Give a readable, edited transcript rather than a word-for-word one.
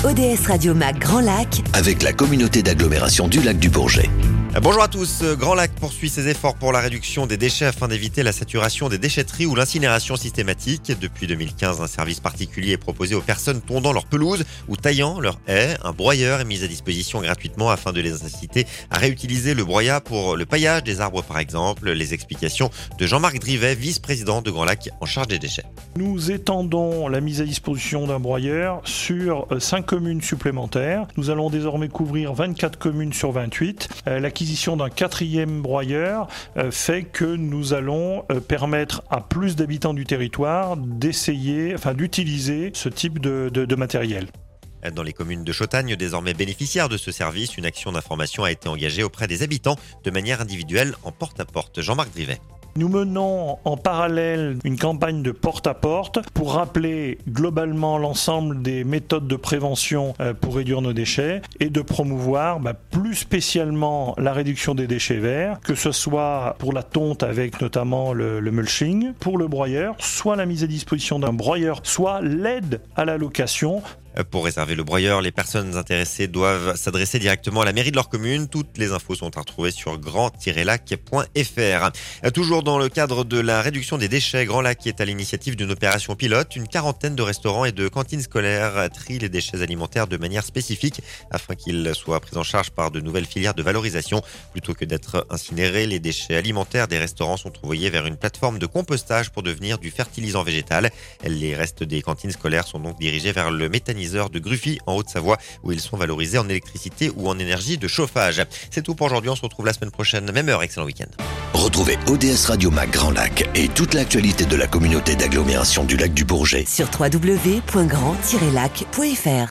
ODS Radio Mac Grand Lac avec la communauté d'agglomération du lac du Bourget. Bonjour à tous. Grand Lac poursuit ses efforts pour la réduction des déchets afin d'éviter la saturation des déchetteries ou l'incinération systématique. Depuis 2015, un service particulier est proposé aux personnes tondant leur pelouse ou taillant leur haie. Un broyeur est mis à disposition gratuitement afin de les inciter à réutiliser le broyat pour le paillage des arbres par exemple. Les explications de Jean-Marc Drivet, vice-président de Grand Lac en charge des déchets. Nous étendons la mise à disposition d'un broyeur sur 5 communes supplémentaires. Nous allons désormais couvrir 24 communes sur 28. L'acquisition d'un 4e broyeur fait que nous allons permettre à plus d'habitants du territoire d'utiliser ce type de matériel. Dans les communes de Chautagne, désormais bénéficiaires de ce service, une action d'information a été engagée auprès des habitants de manière individuelle en porte-à-porte. Jean-Marc Drivet. Nous menons en parallèle une campagne de porte-à-porte pour rappeler globalement l'ensemble des méthodes de prévention pour réduire nos déchets et de promouvoir plus spécialement la réduction des déchets verts, que ce soit pour la tonte avec notamment le mulching, pour le broyeur, soit la mise à disposition d'un broyeur, soit l'aide à la location. Pour réserver le broyeur, les personnes intéressées doivent s'adresser directement à la mairie de leur commune. Toutes les infos sont à retrouver sur grand-lac.fr. Toujours dans le cadre de la réduction des déchets, Grand Lac est à l'initiative d'une opération pilote. Une quarantaine de restaurants et de cantines scolaires trient les déchets alimentaires de manière spécifique afin qu'ils soient pris en charge par de nouvelles filières de valorisation. Plutôt que d'être incinérés, les déchets alimentaires des restaurants sont envoyés vers une plateforme de compostage pour devenir du fertilisant végétal. Les restes des cantines scolaires sont donc dirigés vers le méthaniseur de Gruffy en Haute-Savoie où ils sont valorisés en électricité ou en énergie de chauffage. C'est tout pour aujourd'hui, on se retrouve la semaine prochaine, même heure, excellent week-end. Retrouvez ODS Radio Mac Grand Lac et toute l'actualité de la communauté d'agglomération du lac du Bourget sur www.grand-lac.fr.